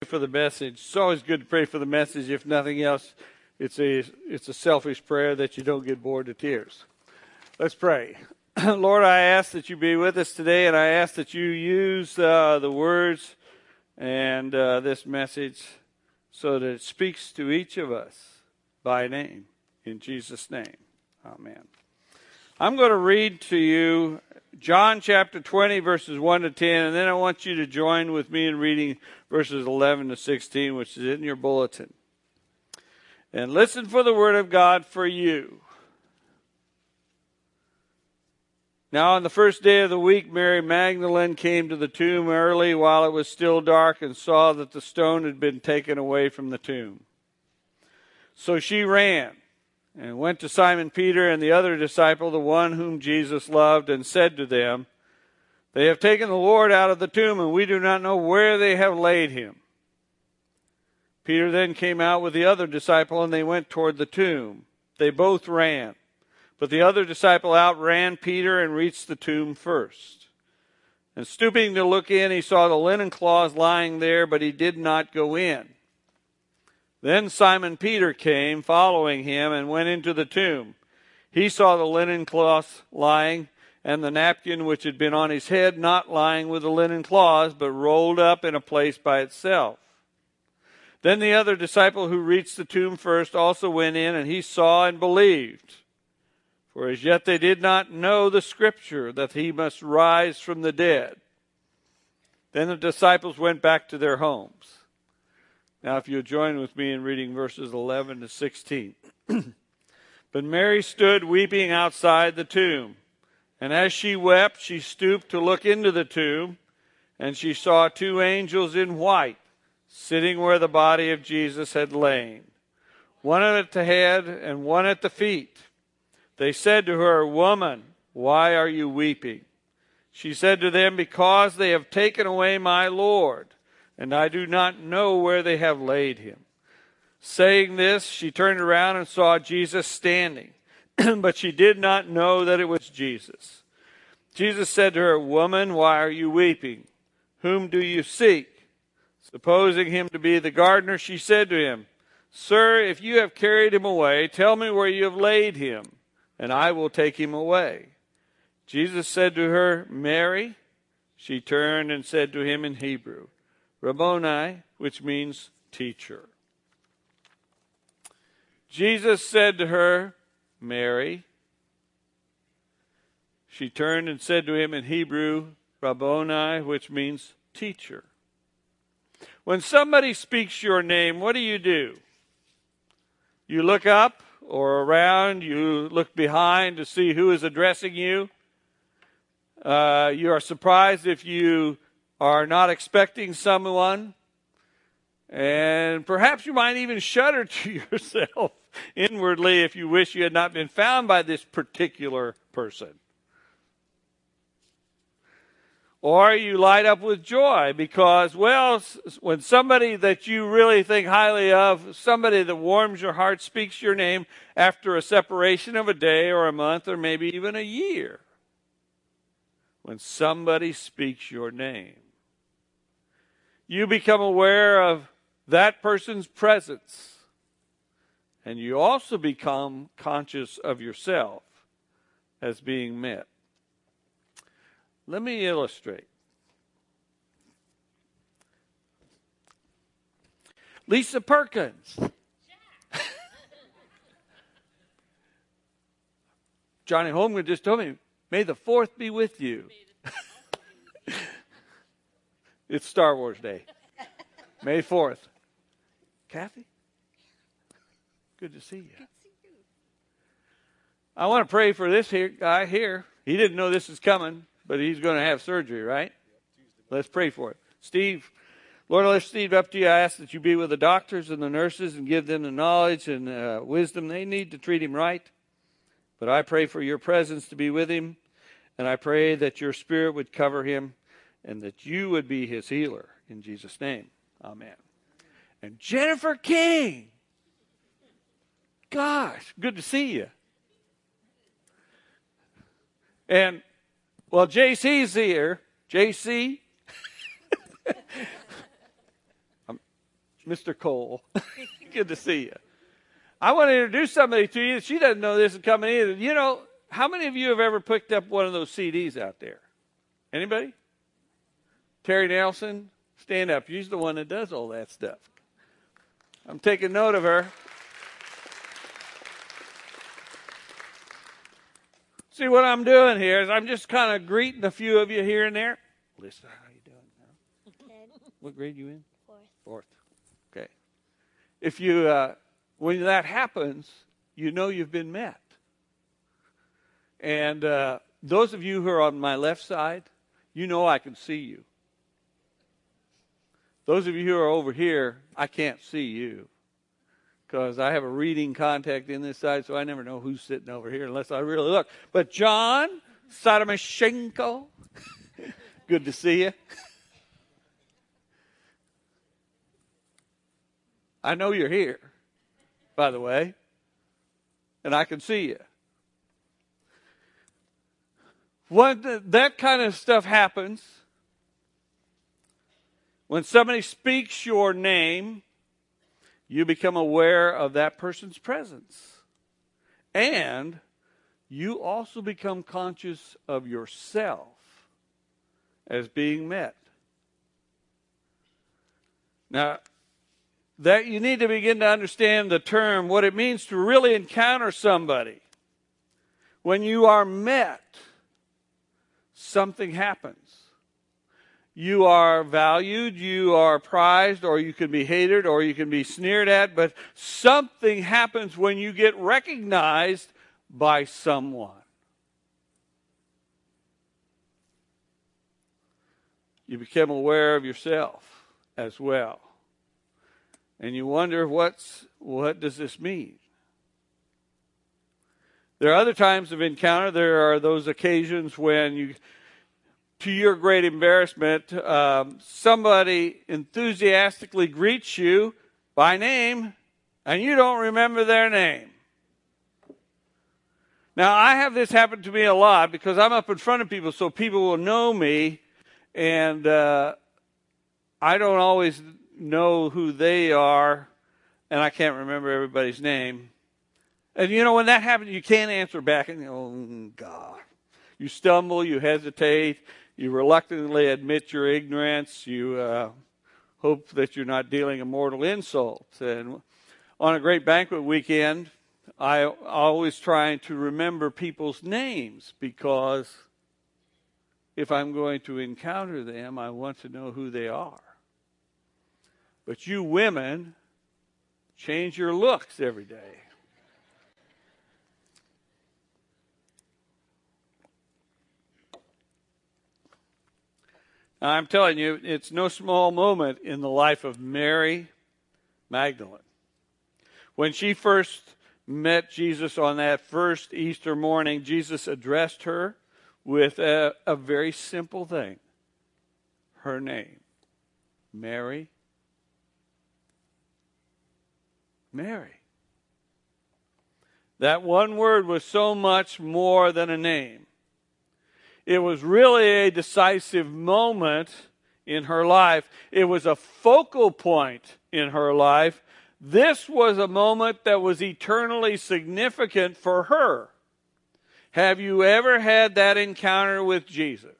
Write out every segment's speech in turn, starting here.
for the message. It's always good to pray for the message. If nothing else, it's a selfish prayer that you don't get bored to tears. Let's pray. Lord, I ask that you be with us today, and I ask that you use the words and this message so that it speaks to each of us by name. In Jesus' name, amen. I'm going to read to you John chapter 20, verses 1 to 10, and then I want you to join with me in reading verses 11 to 16, which is in your bulletin. And listen for the word of God for you. Now on the first day of the week, Mary Magdalene came to the tomb early while it was still dark and saw that the stone had been taken away from the tomb. So she ran and went to Simon Peter and the other disciple, the one whom Jesus loved, and said to them, "They have taken the Lord out of the tomb, and we do not know where they have laid him." Peter then came out with the other disciple, and they went toward the tomb. They both ran, but the other disciple outran Peter and reached the tomb first. And stooping to look in, he saw the linen cloths lying there, but he did not go in. Then Simon Peter came, following him, and went into the tomb. He saw the linen cloths lying, and the napkin which had been on his head not lying with the linen cloths, but rolled up in a place by itself. Then the other disciple who reached the tomb first also went in, and he saw and believed. For as yet they did not know the scripture, that he must rise from the dead. Then the disciples went back to their homes. Now, if you'll join with me in reading verses 11 to 16. But Mary stood weeping outside the tomb. And as she wept, she stooped to look into the tomb, and she saw two angels in white, sitting where the body of Jesus had lain, one at the head and one at the feet. They said to her, "Woman, why are you weeping?" She said to them, "Because they have taken away my Lord, and I do not know where they have laid him." Saying this, she turned around and saw Jesus standing, but she did not know that it was Jesus. Jesus said to her, "Woman, why are you weeping? Whom do you seek?" Supposing him to be the gardener, she said to him, "Sir, if you have carried him away, tell me where you have laid him, and I will take him away." Jesus said to her, "Mary." She turned and said to him in Hebrew, "Rabboni," which means teacher. Jesus said to her, "Mary." She turned and said to him in Hebrew, Rabboni, which means teacher. When somebody speaks your name, what do? You look up or around, you look behind to see who is addressing you. You are surprised if you are not expecting someone. And perhaps you might even shudder to yourself inwardly if you wish you had not been found by this particular person. Or you light up with joy because, well, when somebody that you really think highly of, somebody that warms your heart, speaks your name after a separation of a day or a month or maybe even a year. When somebody speaks your name, you become aware of that person's presence, and you also become conscious of yourself as being met. Let me illustrate. Lisa Perkins. Johnny Holmgren just told me, "May the 4th be with you." It's Star Wars Day. May 4th. Kathy? Good to see you. Good to see you. I want to pray for this guy here. He didn't know this is coming, but he's going to have surgery, right? Let's pray for it. Steve, Lord, I lift Steve up to you. I ask that you be with the doctors and the nurses and give them the knowledge and wisdom they need to treat him right. But I pray for your presence to be with him, and I pray that your spirit would cover him and that you would be his healer. In Jesus' name, amen. And Jennifer King. Gosh, good to see you. And, well, JC's here. JC. Mr. Cole. Good to see you. I want to introduce somebody to you. She doesn't know this is coming either. You know, how many of you have ever picked up one of those CDs out there? Anybody? Terry Nelson, stand up. She's the one that does all that stuff. I'm taking note of her. See, what I'm doing here is I'm just kind of greeting a few of you here and there. Lisa, how you doing? Good. What grade you in? Fourth. Okay. If you, when that happens, you know you've been met. And those of you who are on my left side, you know I can see you. Those of you who are over here, I can't see you. Because I have a reading contact in this side, so I never know who's sitting over here unless I really look. But John Sadomashenko, good to see you. I know you're here, by the way, and I can see you. When that kind of stuff happens, when somebody speaks your name, you become aware of that person's presence. And you also become conscious of yourself as being met. Now, that you need to begin to understand the term, what it means to really encounter somebody. When you are met, something happens. You are valued, you are prized, or you can be hated, or you can be sneered at, but something happens when you get recognized by someone. You become aware of yourself as well. And you wonder, what does this mean? There are other times of encounter. There are those occasions when you, to your great embarrassment, somebody enthusiastically greets you by name, and you don't remember their name. Now, I have this happen to me a lot because I'm up in front of people, so people will know me, and I don't always know who they are, and I can't remember everybody's name. And, you know, when that happens, you can't answer back, and oh, God. You stumble, you hesitate, you reluctantly admit your ignorance, you hope that you're not dealing a mortal insult. And on a great banquet weekend, I always try to remember people's names because if I'm going to encounter them, I want to know who they are. But you women change your looks every day. Now, I'm telling you, it's no small moment in the life of Mary Magdalene. When she first met Jesus on that first Easter morning, Jesus addressed her with a very simple thing. Her name, Mary. Mary. That one word was so much more than a name. It was really a decisive moment in her life. It was a focal point in her life. This was a moment that was eternally significant for her. Have you ever had that encounter with Jesus?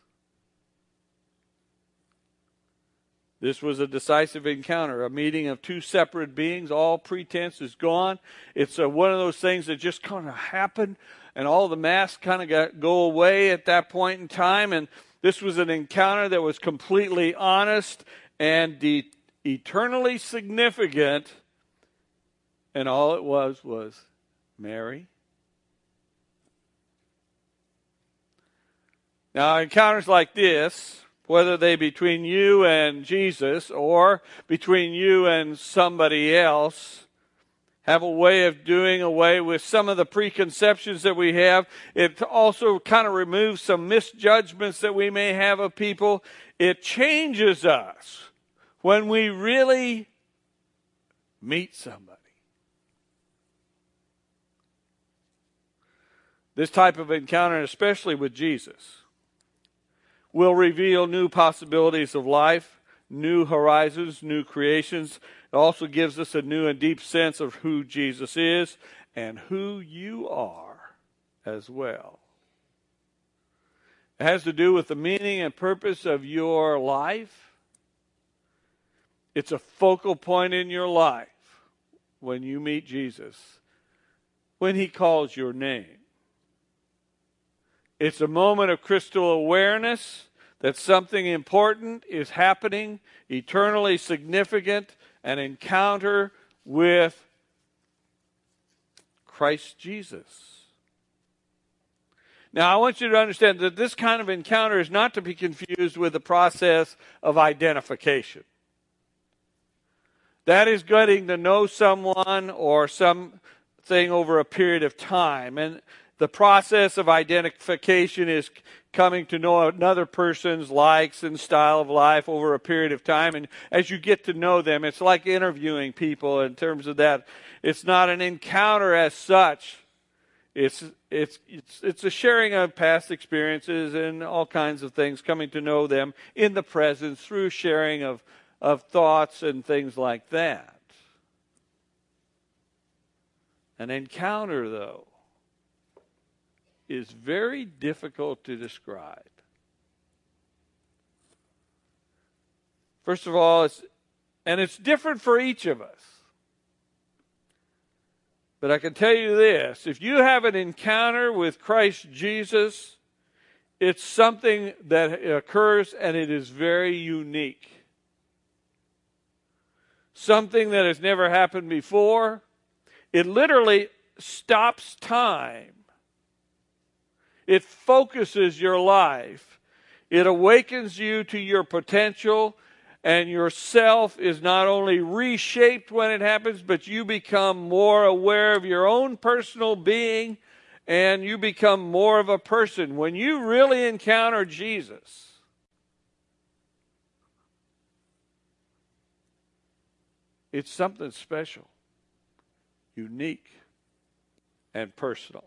This was a decisive encounter, a meeting of two separate beings. All pretense is gone. It's one of those things that just kind of happened, and all the masks kind of go away at that point in time. And this was an encounter that was completely honest and eternally significant. And all it was Mary. Now, encounters like this, whether they be between you and Jesus or between you and somebody else, have a way of doing away with some of the preconceptions that we have. It also kind of removes some misjudgments that we may have of people. It changes us when we really meet somebody. This type of encounter, especially with Jesus, will reveal new possibilities of life, new horizons, new creations. It also gives us a new and deep sense of who Jesus is and who you are as well. It has to do with the meaning and purpose of your life. It's a focal point in your life when you meet Jesus, when he calls your name. It's a moment of crystal awareness that something important is happening, eternally significant, an encounter with Christ Jesus. Now, I want you to understand that this kind of encounter is not to be confused with the process of identification. That is getting to know someone or something over a period of time. And the process of identification is coming to know another person's likes and style of life over a period of time. And as you get to know them, it's like interviewing people in terms of that. It's not an encounter as such. It's a sharing of past experiences and all kinds of things, coming to know them in the presence through sharing of thoughts and things like that. An encounter, though, is very difficult to describe. First of all, it's different for each of us. But I can tell you this, if you have an encounter with Christ Jesus, it's something that occurs and it is very unique. Something that has never happened before. It literally stops time. It focuses your life. It awakens you to your potential, and yourself is not only reshaped when it happens, but you become more aware of your own personal being, and you become more of a person. When you really encounter Jesus, it's something special, unique, and personal.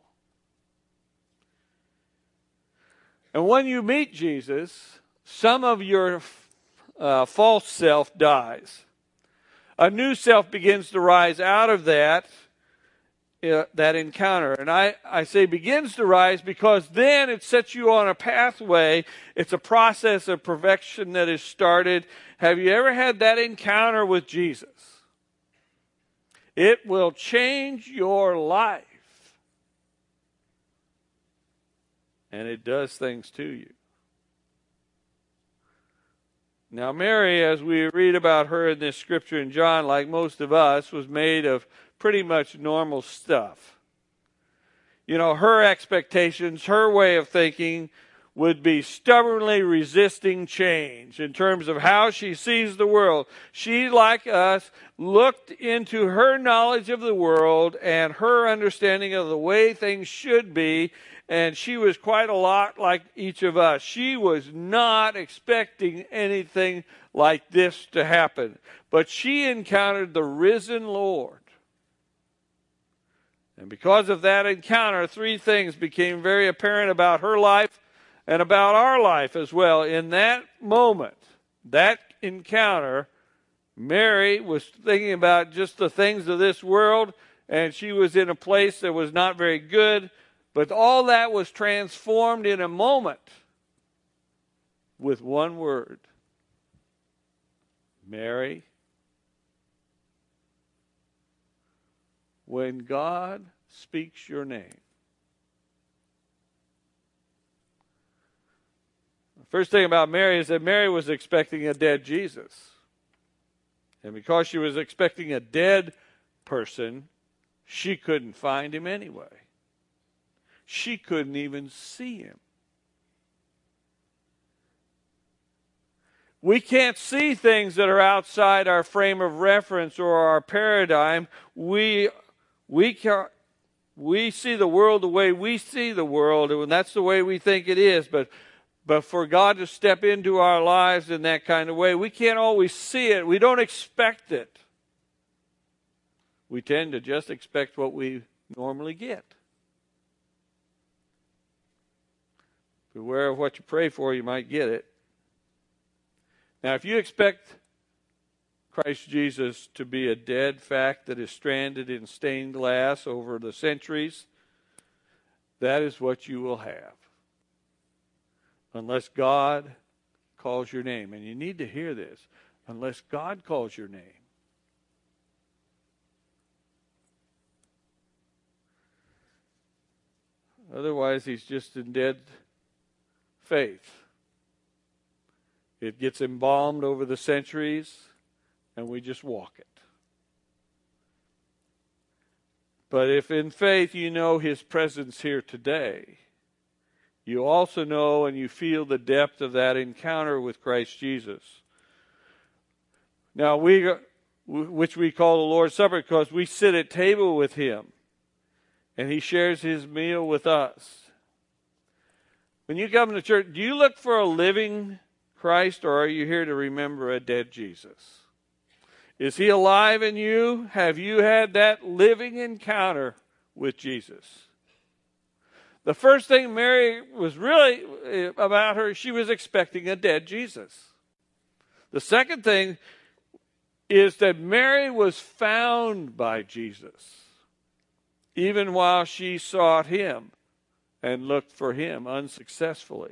And when you meet Jesus, some of your false self dies. A new self begins to rise out of that encounter. And I say begins to rise because then it sets you on a pathway. It's a process of perfection that is started. Have you ever had that encounter with Jesus? It will change your life. And it does things to you. Now, Mary, as we read about her in this scripture in John, like most of us, was made of pretty much normal stuff. You know, her expectations, her way of thinking would be stubbornly resisting change in terms of how she sees the world. She, like us, looked into her knowledge of the world and her understanding of the way things should be, and she was quite a lot like each of us. She was not expecting anything like this to happen. But she encountered the risen Lord. And because of that encounter, three things became very apparent about her life and about our life as well. In that moment, that encounter, Mary was thinking about just the things of this world, and she was in a place that was not very good. But all that was transformed in a moment with one word. Mary. When God speaks your name. The first thing about Mary is that Mary was expecting a dead Jesus. And because she was expecting a dead person, she couldn't find him anyway. She couldn't even see him. We can't see things that are outside our frame of reference or our paradigm. We see the world the way we see the world, and that's the way we think it is. But for God to step into our lives in that kind of way, we can't always see it. We don't expect it. We tend to just expect what we normally get. Beware of what you pray for, you might get it. Now, if you expect Christ Jesus to be a dead fact that is stranded in stained glass over the centuries, that is what you will have. Unless God calls your name. And you need to hear this. Unless God calls your name. Otherwise, he's just in dead faith. It gets embalmed over the centuries, and we just walk it. But if in faith you know his presence here today, you also know and you feel the depth of that encounter with Christ Jesus. Now, which we call the Lord's Supper because we sit at table with him, and he shares his meal with us. When you come to church, do you look for a living Christ, or are you here to remember a dead Jesus? Is he alive in you? Have you had that living encounter with Jesus? The first thing Mary was really about her, she was expecting a dead Jesus. The second thing is that Mary was found by Jesus, even while she sought him and looked for him unsuccessfully.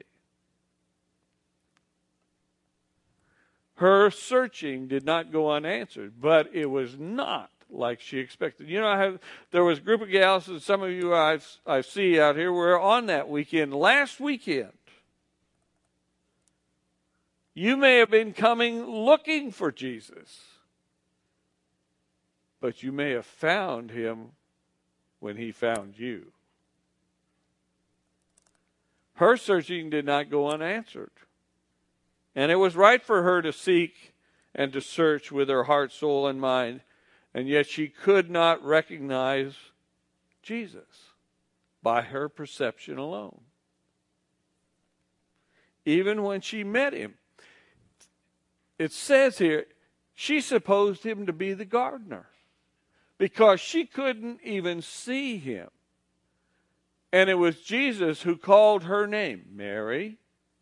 Her searching did not go unanswered, but it was not like she expected. You know, there was a group of gals, and some of you I see out here were on that weekend, last weekend. You may have been coming looking for Jesus, but you may have found him when he found you. Her searching did not go unanswered. And it was right for her to seek and to search with her heart, soul, and mind. And yet she could not recognize Jesus by her perception alone. Even when she met him, it says here, she supposed him to be the gardener because she couldn't even see him. And it was Jesus who called her name, Mary.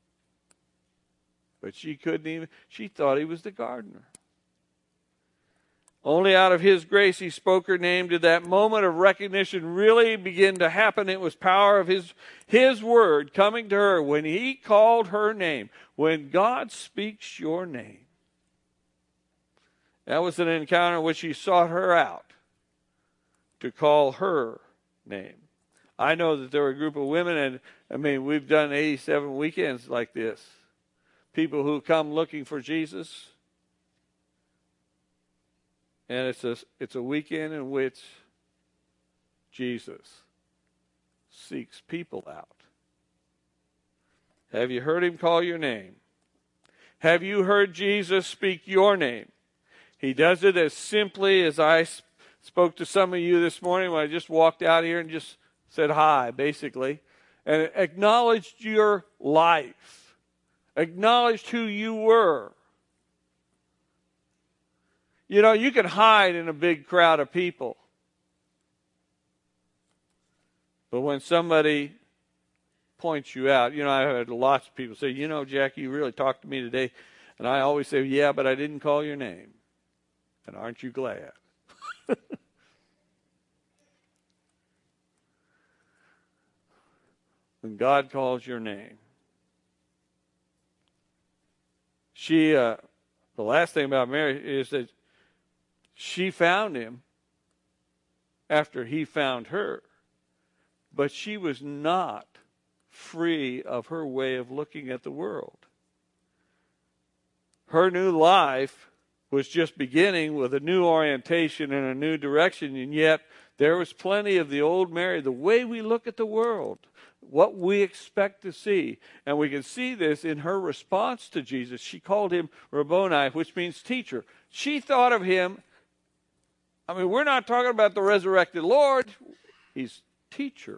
But she couldn't even, she thought he was the gardener. Only out of his grace he spoke her name. Did that moment of recognition really begin to happen? It was power of his word coming to her when he called her name. When God speaks your name. That was an encounter in which he sought her out to call her name. I know that there were a group of women, and we've done 87 weekends like this. People who come looking for Jesus. And it's a weekend in which Jesus seeks people out. Have you heard him call your name? Have you heard Jesus speak your name? He does it as simply as I spoke to some of you this morning when I just walked out here and just said hi, basically, and acknowledged your life. Acknowledged who you were. You know, you can hide in a big crowd of people. But when somebody points you out, you know, I've had lots of people say, you know, Jackie, you really talked to me today. And I always say, yeah, but I didn't call your name. And aren't you glad? When God calls your name. The last thing about Mary is that she found him after he found her. But she was not free of her way of looking at the world. Her new life was just beginning with a new orientation and a new direction, and yet there was plenty of the old Mary, the way we look at the world, what we expect to see. And we can see this in her response to Jesus. She called him Rabboni, which means teacher. She thought of him, we're not talking about the resurrected Lord. He's teacher.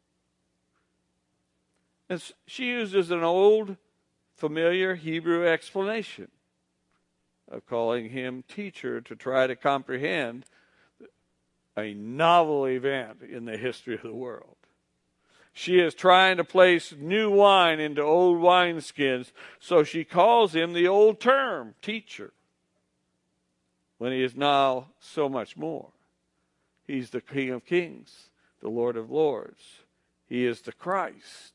And she uses an old, familiar Hebrew explanation of calling him teacher to try to comprehend a novel event in the history of the world. She is trying to place new wine into old wineskins, so she calls him the old term, teacher, when he is now so much more. He's the King of Kings, the Lord of Lords. He is the Christ.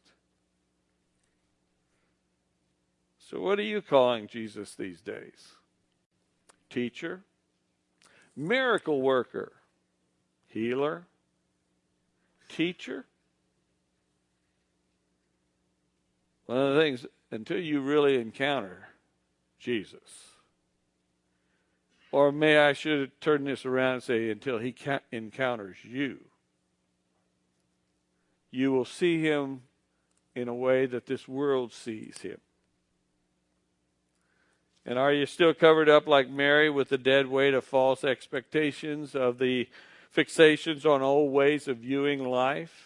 So what are you calling Jesus these days? Teacher? Miracle worker? Healer? Teacher? One of the things, until you really encounter Jesus, or I should turn this around and say, until he encounters you, you will see him in a way that this world sees him. And are you still covered up like Mary with the dead weight of false expectations, of the fixations on old ways of viewing life?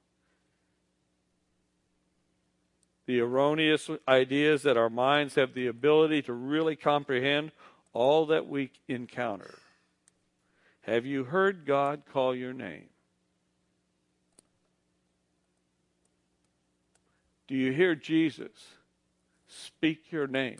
The erroneous ideas that our minds have the ability to really comprehend all that we encounter. Have you heard God call your name? Do you hear Jesus speak your name?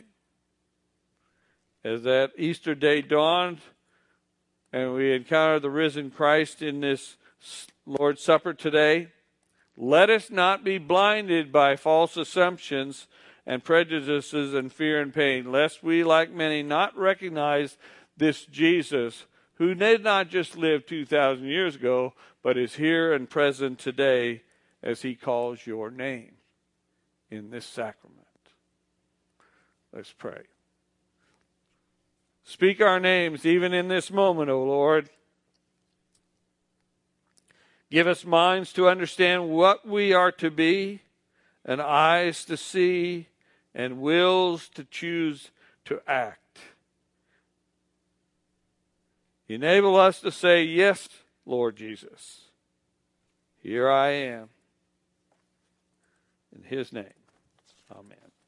As that Easter day dawned and we encounter the risen Christ in this Lord's Supper today, let us not be blinded by false assumptions and prejudices and fear and pain, lest we, like many, not recognize this Jesus who did not just live 2,000 years ago, but is here and present today as he calls your name in this sacrament. Let's pray. Speak our names even in this moment, O Lord. Give us minds to understand what we are to be, and eyes to see, and wills to choose to act. Enable us to say, yes, Lord Jesus, here I am. In his name, amen.